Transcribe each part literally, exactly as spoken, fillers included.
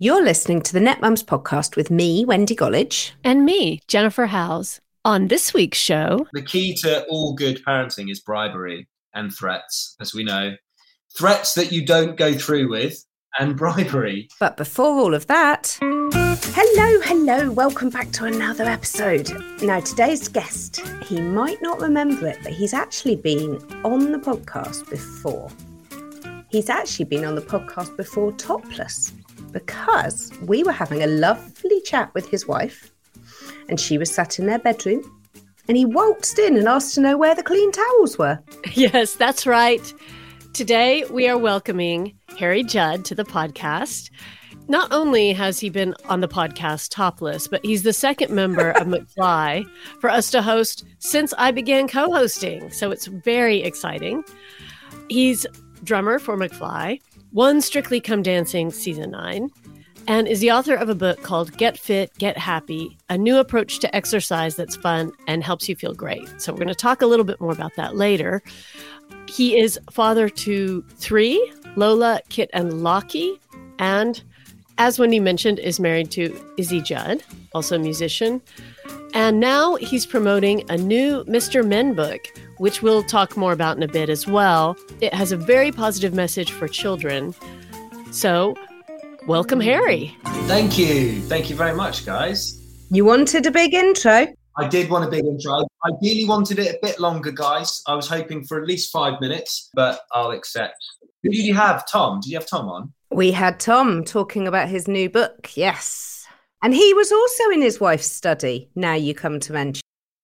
You're listening to the Net Mums podcast with me, Wendy Gollidge. And me, Jennifer Howes. On this week's show... The key to all good parenting is bribery and threats, as we know. Threats that you don't go through with and bribery. But before all of that... Hello, hello. Welcome back to another episode. Now, today's guest, he might not remember it, but he's actually been on the podcast before. He's actually been on the podcast before topless, because we were having a lovely chat with his wife and she was sat in their bedroom and he waltzed in and asked to know where the clean towels were. Yes, that's right. Today we are welcoming Harry Judd to the podcast. Not only has he been on the podcast topless, but he's the second member of McFly for us to host since I began co-hosting. So it's very exciting. He's drummer for McFly, won Strictly Come Dancing Season nine, and is the author of a book called Get Fit, Get Happy, a new approach to exercise that's fun and helps you feel great. So we're going to talk a little bit more about that later. He is father to three, Lola, Kit, and Lockie, and as Wendy mentioned, is married to Izzy Judd, also a musician. And now he's promoting a new Mister Men book, which we'll talk more about in a bit as well. It has a very positive message for children. So, welcome, Harry. Thank you. Thank you very much, guys. You wanted a big intro? I did want a big intro. I ideally wanted it a bit longer, guys. I was hoping for at least five minutes, but I'll accept. Who did you have? Tom? Did you have Tom on? We had Tom talking about his new book, yes. And he was also in his wife's study, now you come to mention.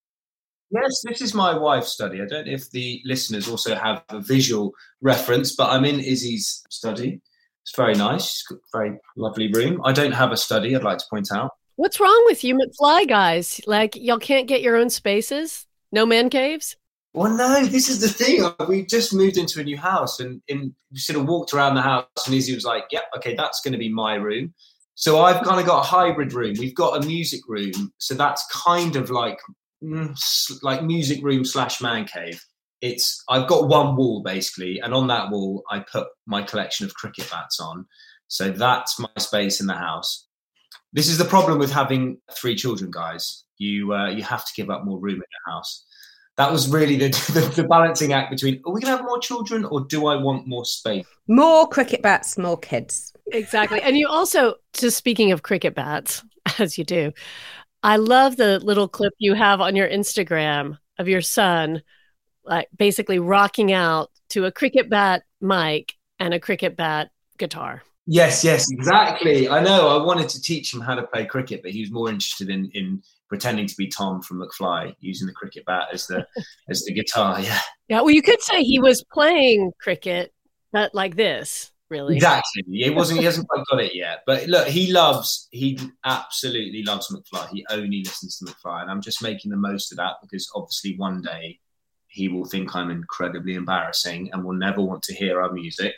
Yes, this is my wife's study. I don't know if the listeners also have a visual reference, but I'm in Izzy's study. It's very nice. She's got a very lovely room. I don't have a study, I'd like to point out. What's wrong with you McFly guys? Like, y'all can't get your own spaces? No man caves? Well, no, this is the thing. We just moved into a new house and in, we sort of walked around the house and Izzy was like, yep, okay, that's going to be my room. So I've kind of got a hybrid room. We've got a music room. So that's kind of like, mm, like music room slash man cave. It's I've got one wall basically. And on that wall, I put my collection of cricket bats on. So that's my space in the house. This is the problem with having three children, guys. You uh, you have to give up more room in the house. That was really the, the, the balancing act between, are we going to have more children or do I want more space? More cricket bats, more kids. Exactly. And you also, just speaking of cricket bats, as you do, I love the little clip you have on your Instagram of your son, like basically rocking out to a cricket bat mic and a cricket bat guitar. Yes, yes, exactly. I know. I wanted to teach him how to play cricket, but he was more interested in in pretending to be Tom from McFly, using the cricket bat as the as the guitar. Yeah. Yeah. Well, you could say he was playing cricket, but like this, really. Exactly. He wasn't. He hasn't quite got it yet. But look, he loves. He absolutely loves McFly. He only listens to McFly, and I'm just making the most of that because obviously one day he will think I'm incredibly embarrassing and will never want to hear our music.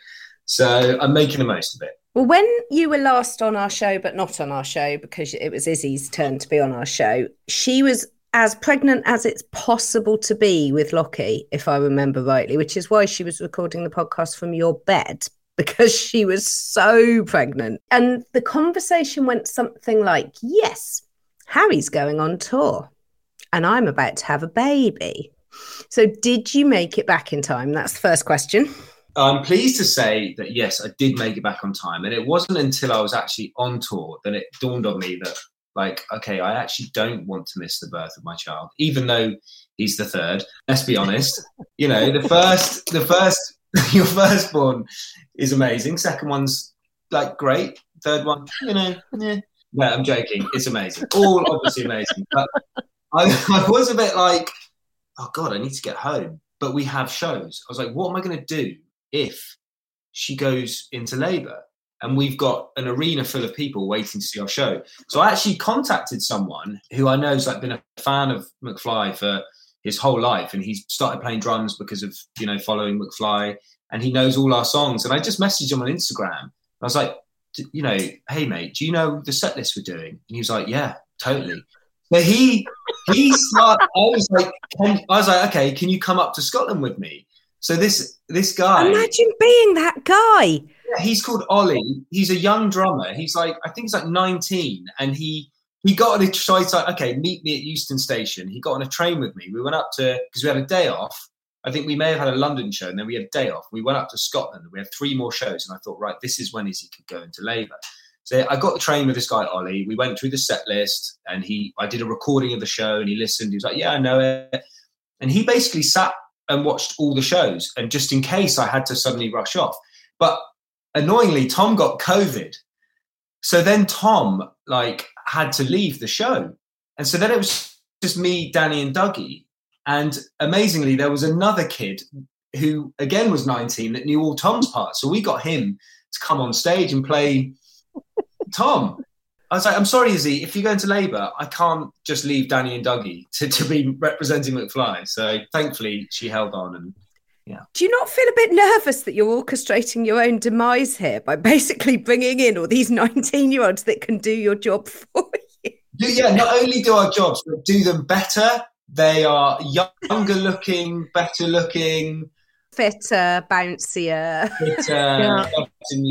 So I'm making the most of it. Well, when you were last on our show, but not on our show, because it was Izzy's turn to be on our show, she was as pregnant as it's possible to be with Lockie, if I remember rightly, which is why she was recording the podcast from your bed, because she was so pregnant. And the conversation went something like, yes, Harry's going on tour and I'm about to have a baby. So did you make it back in time? That's the first question. I'm pleased to say that, yes, I did make it back on time. And it wasn't until I was actually on tour that it dawned on me that, like, okay, I actually don't want to miss the birth of my child, even though he's the third. Let's be honest. You know, the first, the first, your firstborn is amazing. Second one's, like, great. Third one, you know, yeah. No, I'm joking. It's amazing. All obviously amazing. But I, I was a bit like, oh, God, I need to get home. But we have shows. I was like, what am I going to do if she goes into labour and we've got an arena full of people waiting to see our show? So I actually contacted someone who I know has like been a fan of McFly for his whole life, and he's started playing drums because of, you know, following McFly, and he knows all our songs. And I just messaged him on Instagram. I was like, you know, hey mate, do you know the set list we're doing? And he was like, yeah, totally. But he he started, I was like, can, I was like, okay, can you come up to Scotland with me? So this this guy, imagine being that guy. Yeah, he's called Ollie. He's a young drummer. He's like, I think he's like nineteen, and he he got on a train. Like, okay, meet me at Euston Station. He got on a train with me. We went up to, because we had a day off. I think we may have had a London show, and then we had a day off. We went up to Scotland. We had three more shows, and I thought, right, this is when Izzy could go into labour. So I got the train with this guy Ollie. We went through the set list, and he I did a recording of the show, and he listened. He was like, yeah, I know it. And he basically sat and watched all the shows, and just in case I had to suddenly rush off. But annoyingly, Tom got COVID. So then Tom like had to leave the show. And so then it was just me, Danny and Dougie. And amazingly, there was another kid who again was nineteen that knew all Tom's parts. So we got him to come on stage and play Tom. I was like, I'm sorry, Izzy, if you go into labour, I can't just leave Danny and Dougie to, to be representing McFly. So thankfully she held on. And yeah. Do you not feel a bit nervous that you're orchestrating your own demise here by basically bringing in all these nineteen-year-olds that can do your job for you? Yeah, not only do our jobs, but do them better. They are younger looking, better looking. Fitter, bouncier. Fitter, yeah. better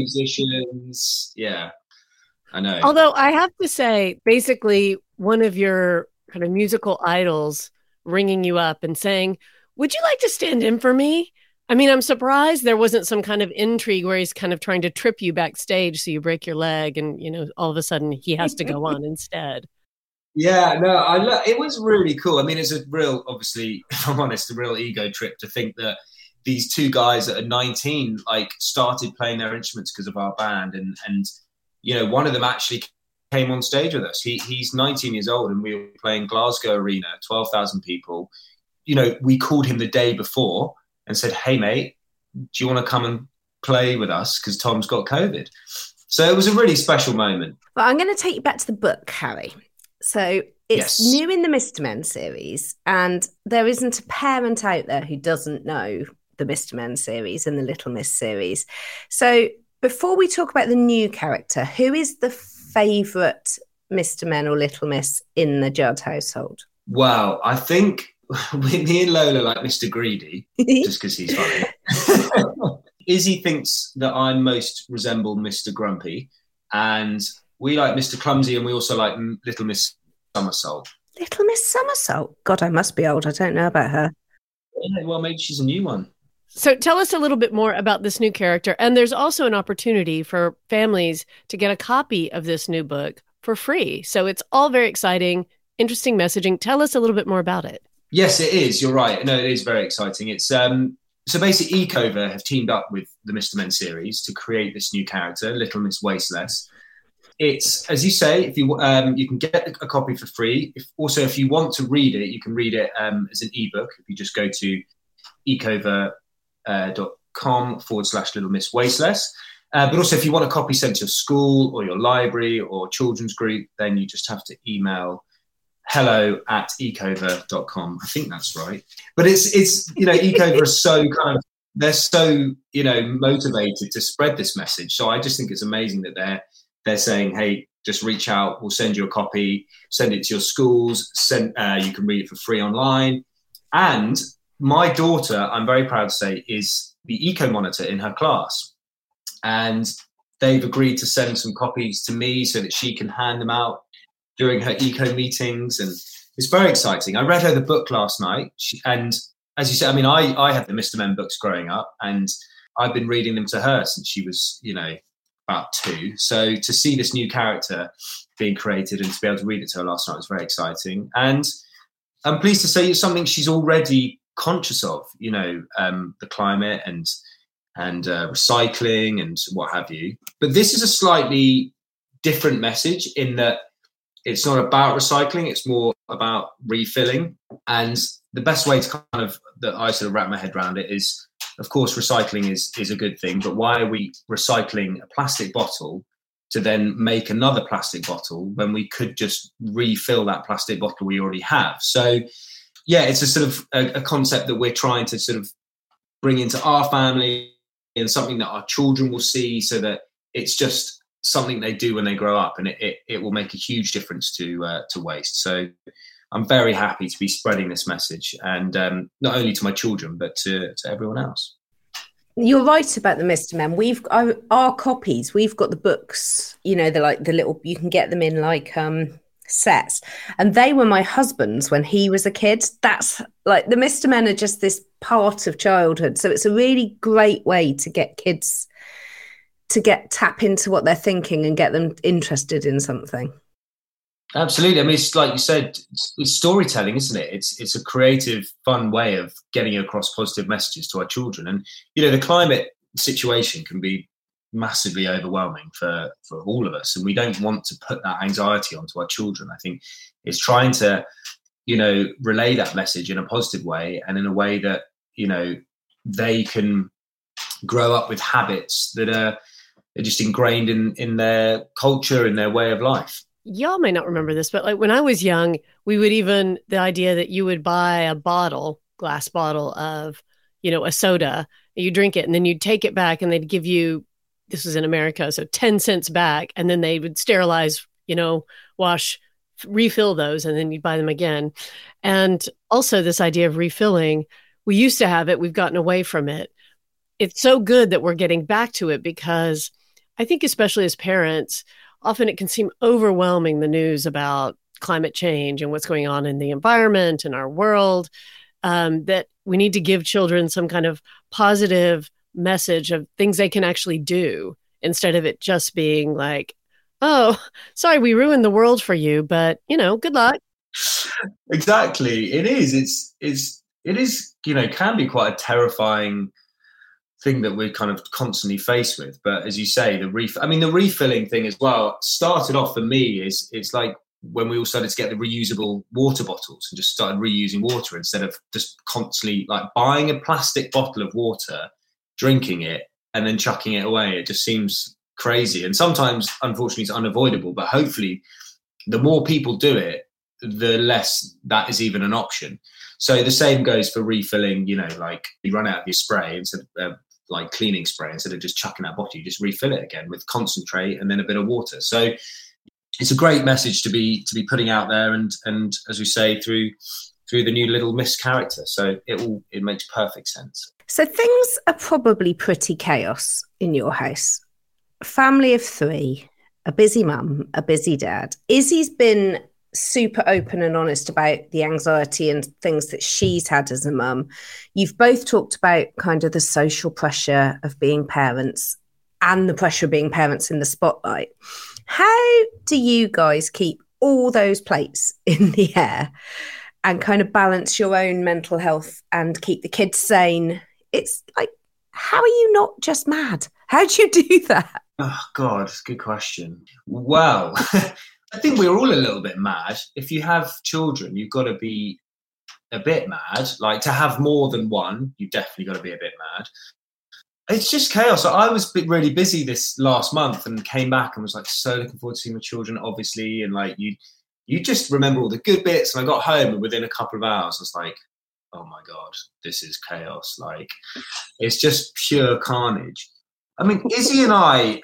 musicians. Yeah. I know. Although I have to say, basically, one of your kind of musical idols ringing you up and saying, would you like to stand in for me? I mean, I'm surprised there wasn't some kind of intrigue where he's kind of trying to trip you backstage so you break your leg and, you know, all of a sudden he has to go on instead. Yeah, no, I lo- it was really cool. I mean, it's a real, obviously, if I'm honest, a real ego trip to think that these two guys that are nineteen, like, started playing their instruments because of our band. And, and you know, one of them actually came on stage with us. He He's nineteen years old, and we were playing Glasgow Arena, twelve thousand people. You know, we called him the day before and said, hey, mate, do you want to come and play with us? Because Tom's got COVID. So it was a really special moment. Well, I'm going to take you back to the book, Harry. So it's Yes. new in the Mister Men series, and there isn't a parent out there who doesn't know the Mister Men series and the Little Miss series. So before we talk about the new character, who is the favourite Mister Men or Little Miss in the Judd household? Well, I think me and Lola like Mister Greedy, just because he's funny. Izzy thinks that I most resemble Mister Grumpy, and we like Mister Clumsy, and we also like Little Miss Somersault. Little Miss Somersault? God, I must be old. I don't know about her. Yeah, well, maybe she's a new one. So tell us a little bit more about this new character. And there's also an opportunity for families to get a copy of this new book for free. So it's all very exciting, interesting messaging. Tell us a little bit more about it. Yes, it is. You're right. No, it is very exciting. It's um, so basically Ecover have teamed up with the Mister Men series to create this new character, Little Miss Wasteless. It's, as you say, if you um, you can get a copy for free. If, also, if you want to read it, you can read it um, as an ebook. If you just go to ecover dot com forward slash Little Miss Wasteless. Uh, but also, if you want a copy sent to your school or your library or children's group, then you just have to email hello at ecover dot com. I think that's right. But it's, it's you know, Ecover are so kind of, they're so, you know, motivated to spread this message. So I just think it's amazing that they're, they're saying, hey, just reach out. We'll send you a copy, send it to your schools. Send, uh, you can read it for free online. And my daughter, I'm very proud to say, is the eco monitor in her class. And they've agreed to send some copies to me so that she can hand them out during her eco meetings. And it's very exciting. I read her the book last night. She, and as you said, I mean, I, I had the Mister Men books growing up, and I've been reading them to her since she was, you know, about two. So to see this new character being created and to be able to read it to her last night was very exciting. And I'm pleased to say it's something she's already conscious of, you know, um, the climate and and uh, recycling and what have you. But this is a slightly different message in that it's not about recycling, it's more about refilling. And the best way to kind of, that I sort of wrap my head around it is, of course, recycling is, is a good thing, but why are we recycling a plastic bottle to then make another plastic bottle when we could just refill that plastic bottle we already have? So, yeah, it's a sort of a, a concept that we're trying to sort of bring into our family and something that our children will see, so that it's just something they do when they grow up, and it, it, it will make a huge difference to uh, to waste. So I'm very happy to be spreading this message, and um, not only to my children, but to, to everyone else. You're right about the Mister Men. We've our, our copies. We've got the books. You know, they're like the little. You can get them in like um, sets, and they were my husband's when he was a kid. That's like the Mister Men are just this part of childhood. So it's a really great way to get kids to get tap into what they're thinking and get them interested in something. Absolutely. I mean, it's like you said, it's, it's storytelling, isn't it? It's it's a creative, fun way of getting across positive messages to our children. And, you know, the climate situation can be massively overwhelming for, for all of us. And we don't want to put that anxiety onto our children. I think it's trying to, you know, relay that message in a positive way and in a way that, you know, they can grow up with habits that are, are just ingrained in, in their culture, in their way of life. Y'all may not remember this, but like when I was young, we would even, the idea that you would buy a bottle, glass bottle of, you know, a soda, you drink it, and then you'd take it back and they'd give you, this was in America, so ten cents back. And then they would sterilize, you know, wash, refill those, and then you'd buy them again. And also this idea of refilling, we used to have it, we've gotten away from it. It's so good that we're getting back to it, because I think especially as parents, often it can seem overwhelming, the news about climate change and what's going on in the environment and our world, um, that we need to give children some kind of positive message of things they can actually do, instead of it just being like, oh, sorry, we ruined the world for you, but, you know, good luck. Exactly. It is. It's, it's, it is, you know, can be quite a terrifying thing that we're kind of constantly faced with. But as you say, the ref I mean, the refilling thing as well started off for me is it's like when we all started to get the reusable water bottles and just started reusing water instead of just constantly like buying a plastic bottle of water, drinking it and then chucking it away. It just seems crazy. And sometimes, unfortunately, it's unavoidable. But hopefully the more people do it, the less that is even an option. So the same goes for refilling, you know, like you run out of your spray instead of uh, like cleaning spray, instead of just chucking that bottle, you just refill it again with concentrate and then a bit of water. So it's a great message to be to be putting out there, and and as we say, through through the new Little Miss character. So it all it makes perfect sense. So things are probably pretty chaos in your house. Family of three, a busy mum, a busy dad. Izzy's been super open and honest about the anxiety and things that she's had as a mum. You've both talked about kind of the social pressure of being parents and the pressure of being parents in the spotlight. How do you guys keep all those plates in the air and kind of balance your own mental health and keep the kids sane? It's like, how are you not just mad? How do you do that? Oh God, good question. Well, I think we're all a little bit mad. If you have children, you've got to be a bit mad. Like, to have more than one, you've definitely got to be a bit mad. It's just chaos. I was really busy this last month and came back and was like so looking forward to seeing my children, obviously. And like you, you just remember all the good bits. And I got home and within a couple of hours, I was like, oh my God, this is chaos. Like, it's just pure carnage. I mean, Izzy and I,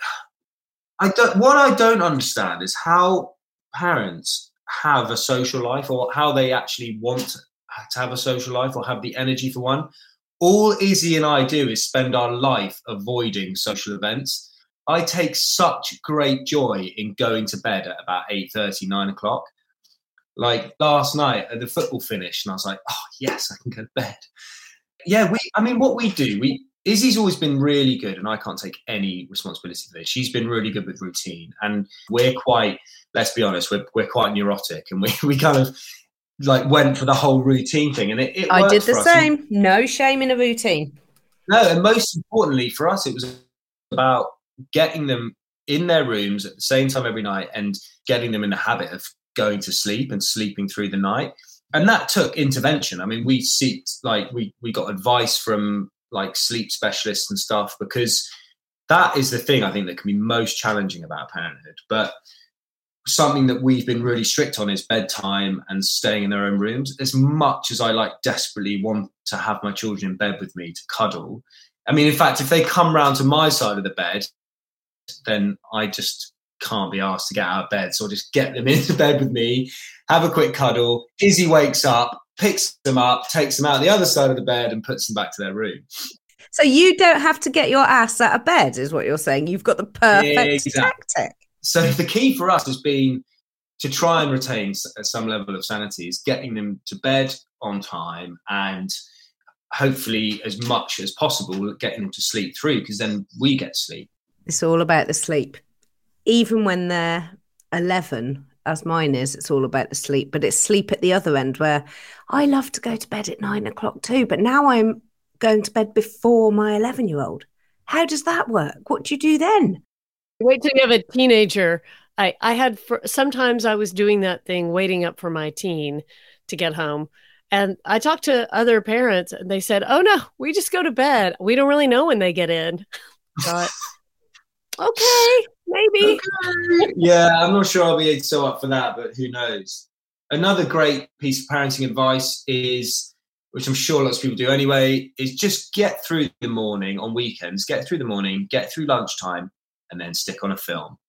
I don't, what I don't understand is how parents have a social life, or how they actually want to have a social life or have the energy for one. All Izzy and I do is spend our life avoiding social events. I take such great joy in going to bed at about eight thirty, nine o'clock. Like last night, the football finished and I was like, oh yes, I can go to bed. Yeah, we, I mean, what we do, we, Izzy's always been really good, and I can't take any responsibility for this. She's been really good with routine, and we're quite, let's be honest, we're, we're quite neurotic, and we, we kind of like went for the whole routine thing. And it, it I did the same. And, no shame in a routine. No, and most importantly for us, it was about getting them in their rooms at the same time every night and getting them in the habit of going to sleep and sleeping through the night. And that took intervention. I mean, we seeked, like, we, we got advice from like sleep specialists and stuff, because that is the thing I think that can be most challenging about parenthood. But something that we've been really strict on is bedtime and staying in their own rooms. As much as I like desperately want to have my children in bed with me to cuddle, I mean, in fact, if they come round to my side of the bed, then I just can't be asked to get out of bed. So I'll just get them into bed with me, have a quick cuddle. Izzy wakes up, picks them up, takes them out the other side of the bed and puts them back to their room. So you don't have to get your ass out of bed, is what you're saying. You've got the perfect exactly. tactic. So the key for us has been to try and retain some level of sanity, is getting them to bed on time and hopefully as much as possible getting them to sleep through, because then we get sleep. It's all about the sleep. Even when they're eleven, as mine is, it's all about the sleep. But it's sleep at the other end where I love to go to bed at nine o'clock too. But now I'm going to bed before my eleven-year-old. How does that work? What do you do then? Wait till you have a teenager. I, I had, for, sometimes I was doing that thing, waiting up for my teen to get home. And I talked to other parents and they said, oh no, we just go to bed. We don't really know when they get in. But okay, maybe. Okay. Yeah, I'm not sure I'll be so up for that, but who knows? Another great piece of parenting advice is, which I'm sure lots of people do anyway, is just get through the morning on weekends, get through the morning, get through lunchtime, and then stick on a film.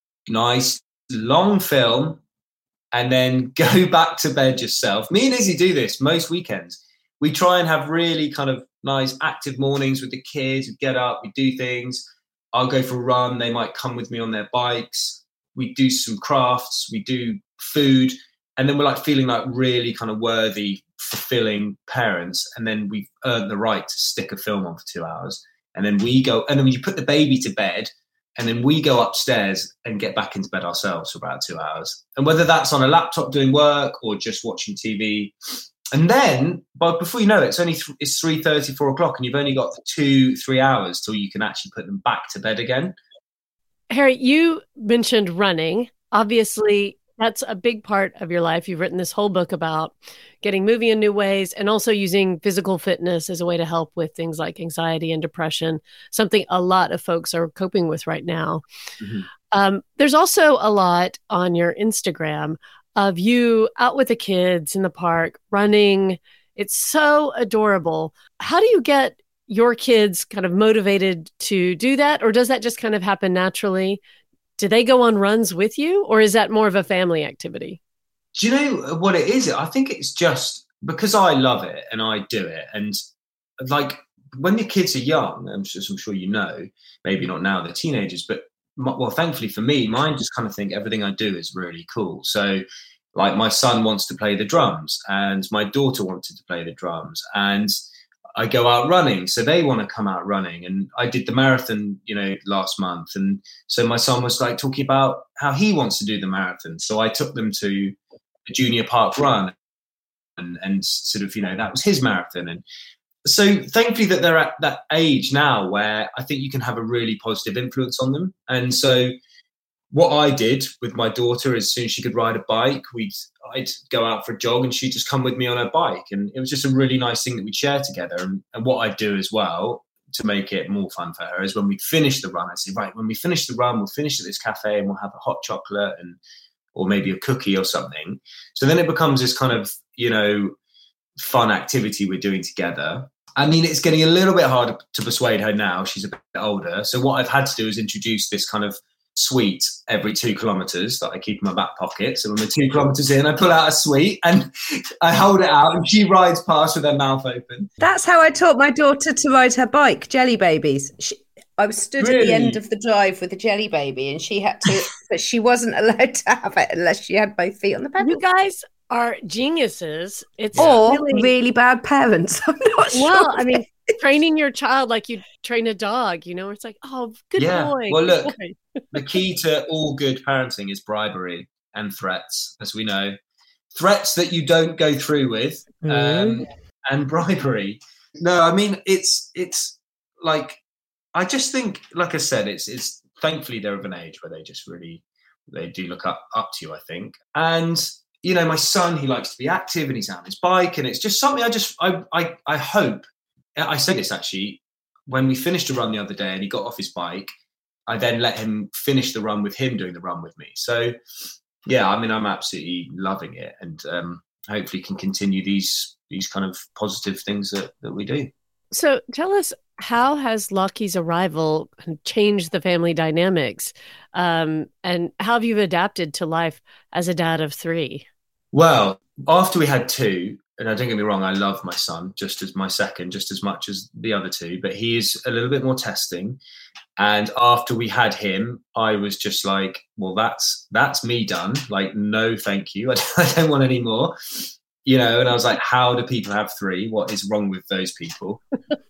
Nice, long film, and then go back to bed yourself. Me and Izzy do this most weekends. We try and have really kind of nice active mornings with the kids. We get up, we do things. I'll go for a run. They might come with me on their bikes. We do some crafts. We do food. And then we're like feeling like really kind of worthy, fulfilling parents. And then we've earned the right to stick a film on for two hours. And then we go, and then you put the baby to bed, and then we go upstairs and get back into bed ourselves for about two hours. And whether that's on a laptop doing work or just watching T V. And then, but before you know it, it's only th- it's three thirty, four o'clock, and you've only got two, three hours till you can actually put them back to bed again. Harry, you mentioned running. Obviously, that's a big part of your life. You've written this whole book about getting moving in new ways and also using physical fitness as a way to help with things like anxiety and depression, something a lot of folks are coping with right now. Mm-hmm. Um, there's also a lot on your Instagram of you out with the kids in the park running. It's so adorable. How do you get your kids kind of motivated to do that? Or does that just kind of happen naturally? Do they go on runs with you, or is that more of a family activity? Do you know what it is? I think it's just because I love it and I do it. And like when the kids are young, I'm sure, I'm sure you know, maybe not now, they're teenagers, but well, thankfully for me, mine just kind of think everything I do is really cool. So like my son wants to play the drums and my daughter wanted to play the drums, and I go out running, so they want to come out running. And I did the marathon, you know, last month. And so my son was like talking about how he wants to do the marathon. So I took them to a junior park run and, and sort of, you know, that was his marathon. And so thankfully that they're at that age now where I think you can have a really positive influence on them. And so what I did with my daughter, as soon as she could ride a bike, we'd I'd go out for a jog and she'd just come with me on her bike. And it was just a really nice thing that we'd share together. And, and what I'd do as well to make it more fun for her is when we'd finish the run, I'd say, right, when we finish the run, we'll finish at this cafe and we'll have a hot chocolate and or maybe a cookie or something. So then it becomes this kind of, you know, fun activity we're doing together. I mean, it's getting a little bit harder to persuade her now. She's a bit older. So what I've had to do is introduce this kind of sweet every two kilometers that I keep in my back pocket. So when we're two kilometers in, I pull out a sweet and I hold it out and she rides past with her mouth open. That's how I taught my daughter to ride her bike, Jelly Babies. She, I was stood really? at the end of the drive with a Jelly Baby and she had to, but she wasn't allowed to have it unless she had both feet on the pedal. You guys are geniuses. It's or really, really bad parents. I'm not sure. Well, I mean, training your child like you train a dog, you know, it's like, oh, good yeah. boy. Well, look, boy. The key to all good parenting is bribery and threats, as we know. Threats that you don't go through with, mm. um, and bribery. No, I mean, it's it's like, I just think, like I said, it's it's thankfully they're of an age where they just really, they do look up, up to you, I think. And, you know, my son, he likes to be active and he's out on his bike, and it's just something I just, I I, I hope, I said this actually, when we finished a run the other day and he got off his bike, I then let him finish the run with him doing the run with me. So, yeah, I mean, I'm absolutely loving it, and um, hopefully can continue these these kind of positive things that, that we do. So tell us, how has Lockie's arrival changed the family dynamics? Um, and how have you adapted to life as a dad of three? Well, after we had two, and don't get me wrong, I love my son just as my second, just as much as the other two, but he is a little bit more testing. And after we had him, I was just like, well, that's that's me done. Like, no, thank you. I don't, I don't want any more. You know, and I was like, how do people have three? What is wrong with those people?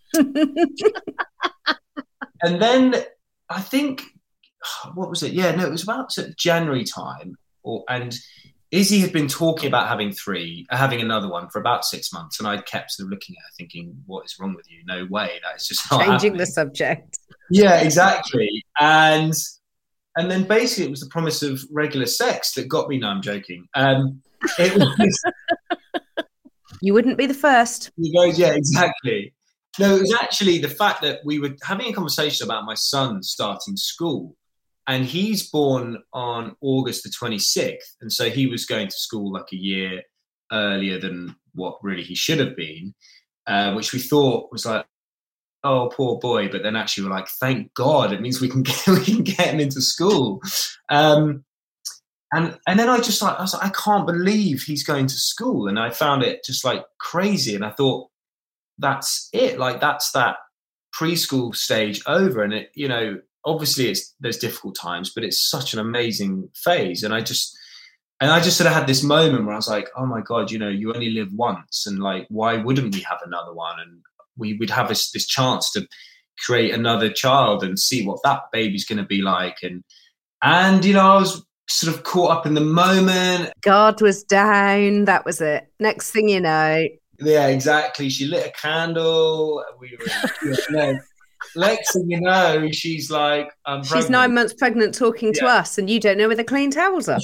And then I think, what was it? Yeah, no, it was about sort of January time. Or, and Izzy had been talking about having three, uh, having another one for about six months. And I kept sort of looking at her thinking, what is wrong with you? No way. That is just not Changing happening. the subject. Yeah, exactly. And and then basically it was the promise of regular sex that got me. No, I'm joking. Um, it was... You wouldn't be the first. He goes, yeah, exactly. No, it was actually the fact that we were having a conversation about my son starting school, and he's born on August the twenty-sixth. And so he was going to school like a year earlier than what really he should have been, uh, which we thought was like, oh, poor boy. But then actually we're like, thank God, it means we can get, we can get him into school. Um, And and then I just like, I was like, I can't believe he's going to school. And I found it just like crazy. And I thought, that's it. Like, that's that preschool stage over. And it, you know, obviously it's, there's difficult times, but it's such an amazing phase. And I just, and I just sort of had this moment where I was like, oh my God, you know, you only live once. And like, why wouldn't we have another one? And we would have this, this chance to create another child and see what that baby's going to be like. And, and, you know, I was sort of caught up in the moment. Guard was down. That was it. Next thing you know. Yeah, exactly. She lit a candle. We were, you know, next thing you know, she's like, I'm she's pregnant. nine months pregnant talking Yeah. to us, and you don't know where the clean towels are.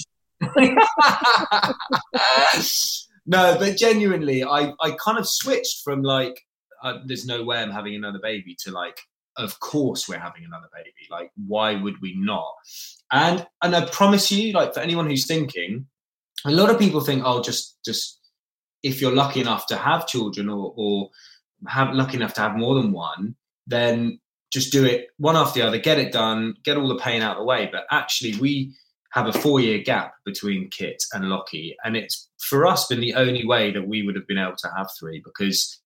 No, but genuinely, I, I kind of switched from like, uh, there's no way I'm having another baby to like, of course we're having another baby. Like, why would we not? And and I promise you, like, for anyone who's thinking, a lot of people think, oh, just just if you're lucky enough to have children or or have lucky enough to have more than one, then just do it one after the other, get it done, get all the pain out of the way. But actually, we have a four-year gap between Kit and Lockie, and it's for us been the only way that we would have been able to have three, because,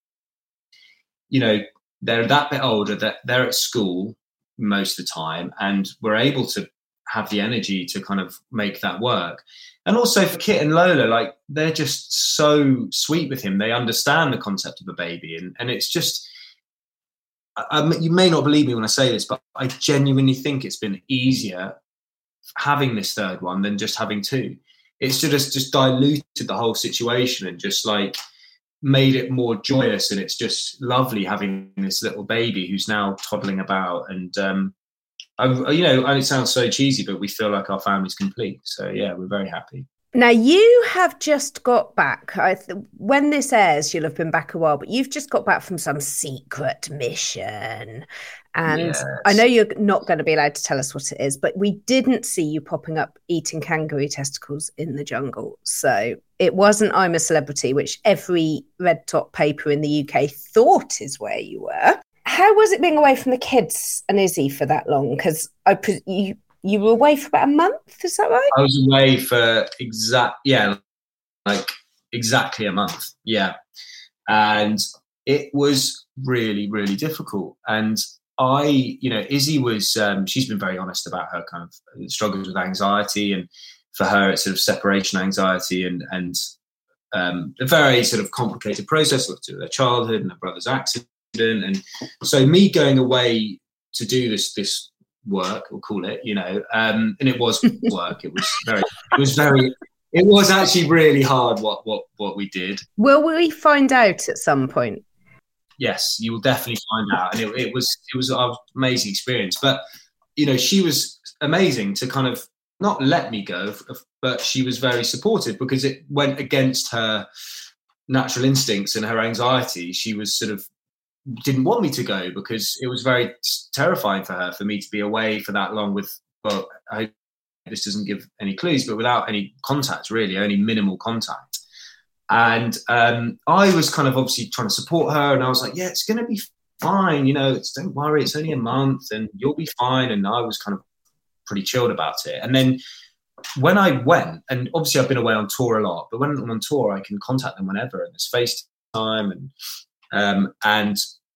you know, they're that bit older, that they're at school most of the time, and we're able to have the energy to kind of make that work. And also for Kit and Lola, like, they're just so sweet with him. They understand the concept of a baby. And, and it's just, I, I, you may not believe me when I say this, but I genuinely think it's been easier having this third one than just having two. It's just, just diluted the whole situation and just like made it more joyous. And it's just lovely having this little baby who's now toddling about. And, um, I, you know, and it sounds so cheesy, but we feel like our family's complete. So yeah, we're very happy. Now, you have just got back. I th- when this airs, you'll have been back a while, but you've just got back from some secret mission. And Yes. I know you're not going to be allowed to tell us what it is, but we didn't see you popping up eating kangaroo testicles in the jungle. So it wasn't I'm a Celebrity, which every red top paper in the U K thought is where you were. How was it being away from the kids and Izzy for that long? Because I pre- you you were away for about a month, is that right? I was away for exact, yeah, like exactly a month. Yeah. And it was really, really difficult. And I, you know, Izzy was, um, she's been very honest about her kind of struggles with anxiety. And for her, it's sort of separation anxiety and, and um, a very sort of complicated process to her childhood and her brother's accident. And so me going away to do this, this, work, we'll call it, you know, um, and it was work. It was very, it was very, it was actually really hard what what what we did. Will we find out at some point? Yes, you will definitely find out, and it, it was it was an amazing experience. But you know, she was amazing to kind of not let me go, but she was very supportive because it went against her natural instincts and her anxiety. She was sort of didn't want me to go because it was very terrifying for her for me to be away for that long with, well, I hope this doesn't give any clues, but without any contact, really, only minimal contact. And um, I was kind of obviously trying to support her, and I was like, yeah, it's going to be fine, you know, it's, don't worry, it's only a month and you'll be fine. And I was kind of pretty chilled about it. And then when I went, and obviously I've been away on tour a lot, but when I'm on tour, I can contact them whenever, and there's FaceTime, and um, and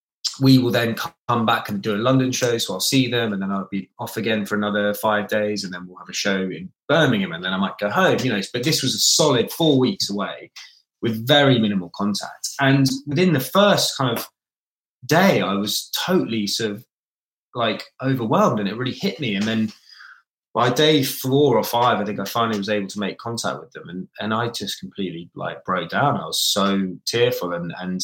we will then come back and do a London show, so I'll see them, and then I'll be off again for another five days, and then we'll have a show in Birmingham, and then I might go home, you know. But this was a solid four weeks away with very minimal contact. And within the first kind of day, I was totally sort of like overwhelmed, and it really hit me. And then by day four or five, I think I finally was able to make contact with them, and, and I just completely like broke down. I was so tearful, and and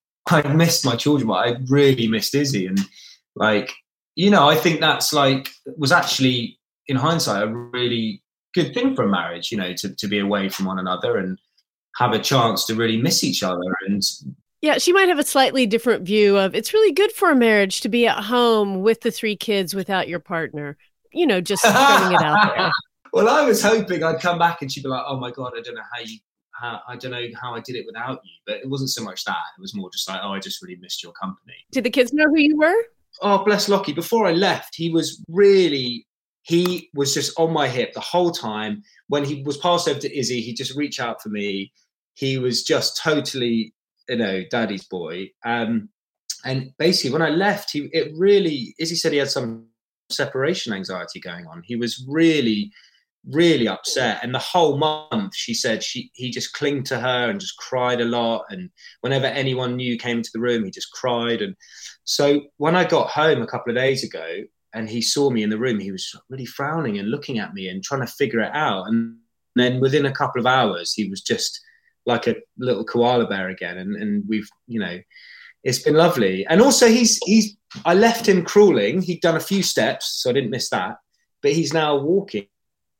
I missed my children, but I really missed Izzy. And like, you know, I think that's like, was actually in hindsight a really good thing for a marriage, you know, to, to be away from one another and have a chance to really miss each other. And yeah, she might have a slightly different view of, it's really good for a marriage to be at home with the three kids without your partner, you know, just throwing it out there. Well, I was hoping I'd come back and she'd be like, oh my God, I don't know how you, How, I don't know how I did it without you, but it wasn't so much that. It was more just like, oh, I just really missed your company. Did the kids know who you were? Oh, bless Lockie. Before I left, he was really, he was just on my hip the whole time. When he was passed over to Izzy, he'd just reach out for me. He was just totally, you know, daddy's boy. Um, and basically when I left, he, it really, Izzy said he had some separation anxiety going on. He was really... really upset, and the whole month she said she he just clinged to her and just cried a lot, and whenever anyone new came into the room he just cried. And so when I got home a couple of days ago and he saw me in the room, he was really frowning and looking at me and trying to figure it out, and then within a couple of hours he was just like a little koala bear again. And, and we've, you know, it's been lovely. And also he's he's I left him crawling. He'd done a few steps, so I didn't miss that, but he's now walking,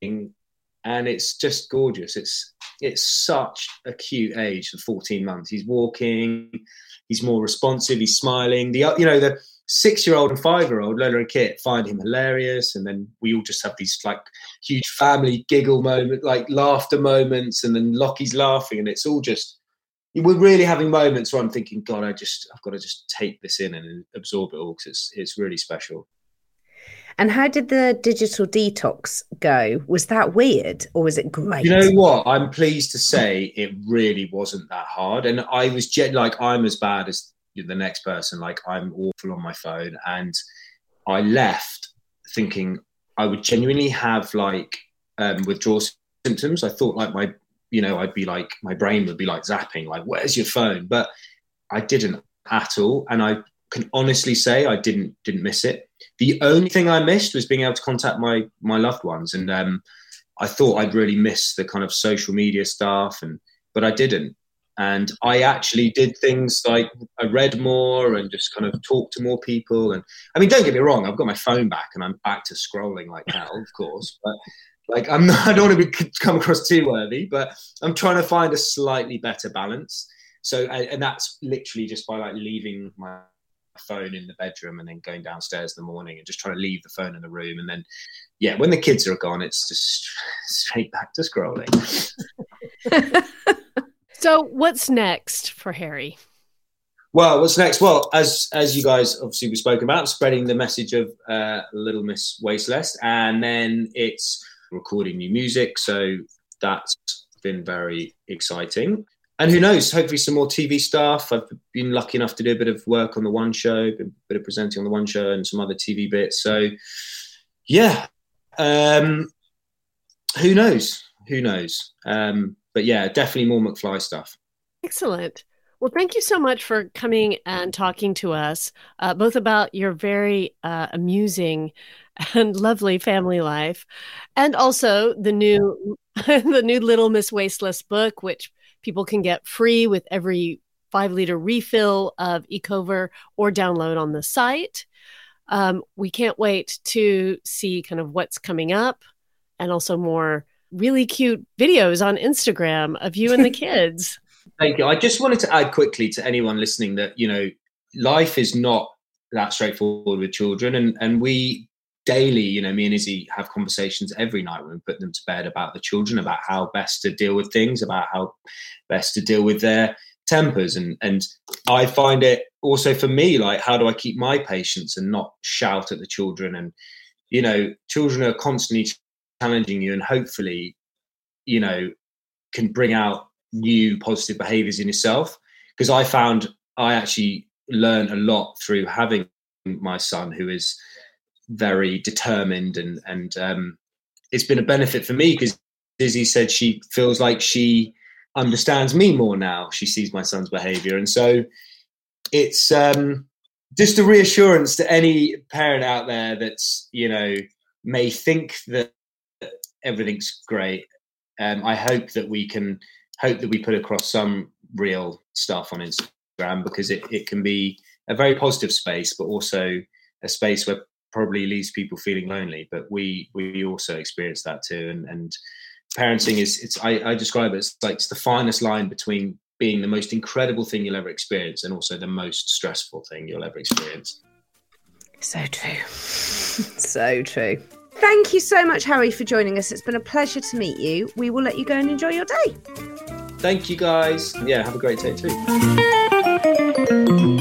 and it's just gorgeous. It's it's such a cute age for fourteen months. He's walking, he's more responsive, he's smiling. The you know the six-year-old and five-year-old, Lola and Kit, find him hilarious, and then we all just have these like huge family giggle moment, like laughter moments, and then Lockie's laughing, and it's all just, we're really having moments where I'm thinking, God, I just I've got to just take this in and absorb it all, because it's it's really special. And how did the digital detox go? Was that weird or was it great? You know what? I'm pleased to say it really wasn't that hard. And I was jet like, I'm as bad as the next person. Like, I'm awful on my phone. And I left thinking I would genuinely have like um, withdrawal symptoms. I thought like my, you know, I'd be like, my brain would be like zapping, like, where's your phone? But I didn't at all. And I can honestly say I didn't didn't miss it. The only thing I missed was being able to contact my my loved ones, and um, I thought I'd really miss the kind of social media stuff, and but I didn't. And I actually did things like I read more and just kind of talked to more people. And I mean, don't get me wrong, I've got my phone back and I'm back to scrolling like hell, of course. But like, I'm not, I don't want to be, come across too worthy, but I'm trying to find a slightly better balance. So, and that's literally just by like leaving my phone in the bedroom and then going downstairs in the morning and just trying to leave the phone in the room. And then, yeah, when the kids are gone, it's just straight back to scrolling. So what's next for Harry? Well, what's next? Well, as as you guys obviously we've spoken about, spreading the message of uh, Little Miss Wasteless, and then it's recording new music. So that's been very exciting. And who knows, hopefully some more T V stuff. I've been lucky enough to do a bit of work on the One Show, a bit of presenting on the One Show and some other T V bits. So, yeah, um, who knows? Who knows? Um, but yeah, definitely more McFly stuff. Excellent. Well, thank you so much for coming and talking to us, uh, both about your very uh, amusing and lovely family life, and also the new the new Little Miss Wasteless book, which people can get free with every five liter refill of Ecover or download on the site. Um, we can't wait to see kind of what's coming up, and also more really cute videos on Instagram of you and the kids. Thank you. I just wanted to add quickly to anyone listening that, you know, life is not that straightforward with children. And, and we daily, you know, me and Izzy have conversations every night when we put them to bed about the children, about how best to deal with things, about how best to deal with their tempers. And, and I find it also for me, like, how do I keep my patience and not shout at the children? And, you know, children are constantly challenging you, and hopefully, you know, can bring out new positive behaviors in yourself. Because I found I actually learned a lot through having my son, who is very determined, and and um, it's been a benefit for me, because Izzy said she feels like she understands me more now. She sees my son's behavior, and so it's um, just a reassurance to any parent out there that's, you know, may think that everything's great. Um, I hope that we can hope that we put across some real stuff on Instagram, because it, it can be a very positive space, but also a space where probably leaves people feeling lonely. But we we also experience that too. And, and parenting is, it's I, I describe it as like it's the finest line between being the most incredible thing you'll ever experience and also the most stressful thing you'll ever experience. So true. So true. Thank you so much, Harry, for joining us. It's been a pleasure to meet you. We will let you go and enjoy your day. Thank you, guys. Yeah, have a great day too.